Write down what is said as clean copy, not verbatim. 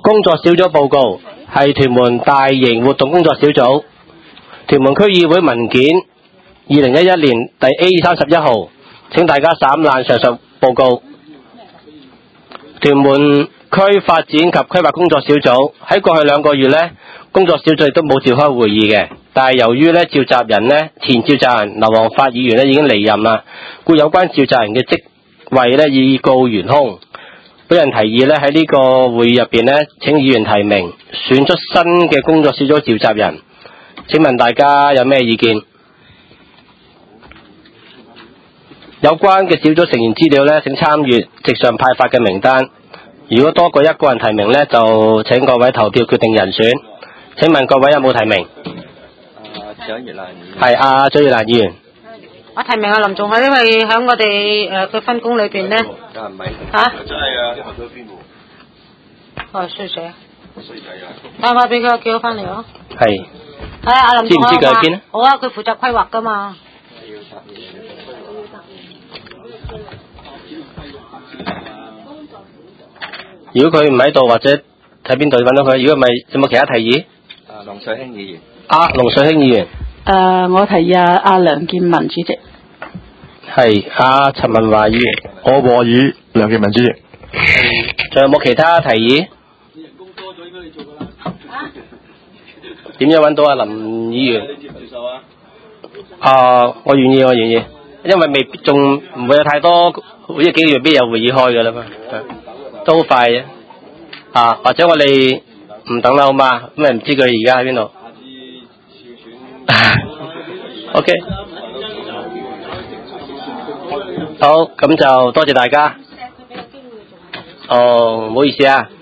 工作小組報告係屯門大型活動工作小組，屯門區議會文件2011年第 A31號，請大家審覽上述報告。屯門區發展及規劃工作小組喺過去2個月呢，工作小組亦都冇召開會議嘅，但係由於呢召集人呢，前召集人劉皇發議員呢已經離任啦，故有關召集人嘅職位呢已告懸空。本人提議呢喺呢個會議入邊呢，請議員提名選出新嘅工作小組召集人。請問大家有咩意見？有關嘅小組成員資料呢，請參閱席上派發嘅名單。如果多過1個人提名呢，就請各位投票決定人選。請問各位有冇提名？蔣月蘭議員。係蔣月蘭議員。 我提名林仲海，因為喺我哋佢分工裏邊呢。 唔係。 嚇？ 真係啊！ 衰仔啊！衰仔啊！打電話俾佢，叫佢翻嚟咯。 係。 阿林仲海。 知唔知佢喺邊咧？ 好啊，佢負責規劃噶嘛。 如果佢唔喺度，或者睇邊度揾到佢？如果唔係，有冇其他提議？龍水興議員。龍水興議員。 我提議阿梁建文主席。 係陳文華議員。 我和議梁建文主席。 仲有冇其他提議？你人工多咗應該你做㗎啦。點樣揾到阿林議員？你接唔接受啊？我願意，因為仲唔會有太多，好似幾個月必有會議開㗎啦嘛。都好快嘅。或者我哋唔等啦好嘛？咁咪唔知佢而家喺邊度。OK。好，咁就多謝大家。唔好意思啊。